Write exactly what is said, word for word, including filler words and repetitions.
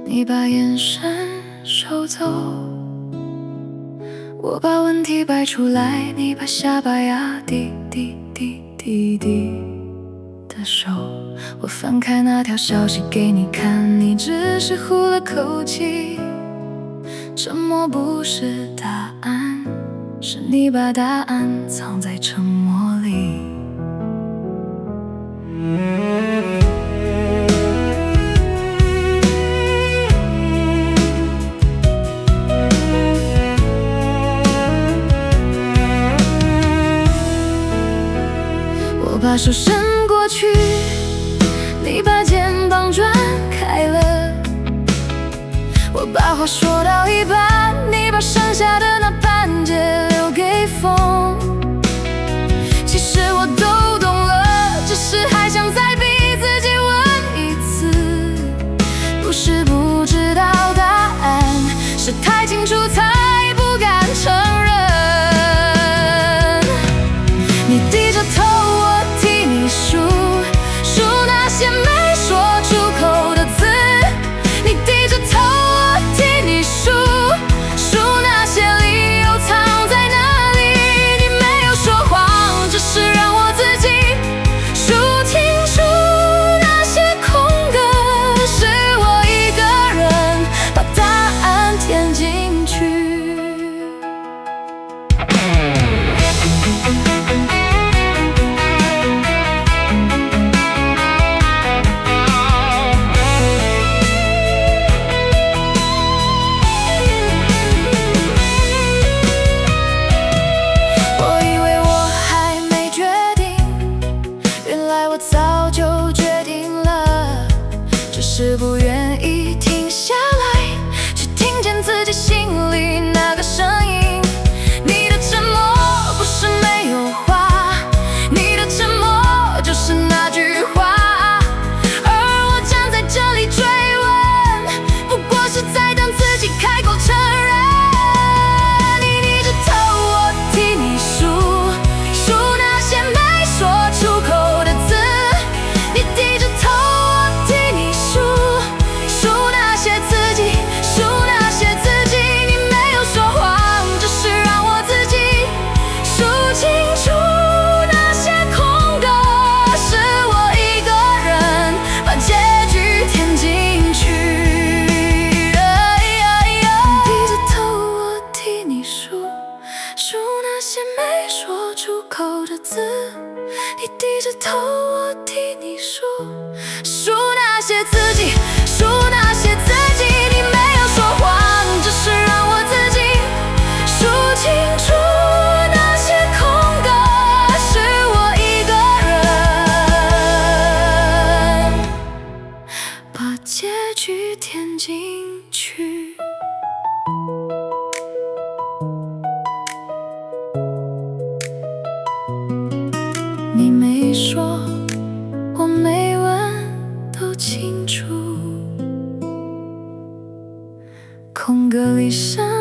你把眼神收走，我把问题摆出来，你把下巴压低低低低低的手。我翻开那条消息给你看，你只是呼了口气。沉默不是答案，是你把答案藏在沉默里。我把手伸过去，你把肩膀转开了。我把话说到一半，你把剩下的那半截留给风。其实我都懂了，只是还想再逼自己问一次。不是不知道答案，是太清楚才不敢承认。你低着头，我替你数数那些没说出口的字。你低着头，我替你数数那些理由藏在哪里。你没有说谎，只是让我自己数清楚那些空格。是我一个人把答案填进去。我以为我还没决定，原来我早就决定了，只是不愿意停下来，去听见自己心里那个声音。你的沉默不是没有话，你的沉默就是那句话。而我站在这里追问，不过是在等自己开口承认。你低着头，我替你数数那些没说出口的字。你低着头，我替你数数那些自己，数那些自己。你没有说谎，只是让我自己数清楚那些空格。是我一个人把结局填进去。低着头，我替你数数那些没说出口的字。你低着头，我替你数数那些自己，数那些自己。你没有说谎，只是让我自己数清楚那些空格。是我一个人把结局填进去。你没说，我没问，都清楚。空格里剩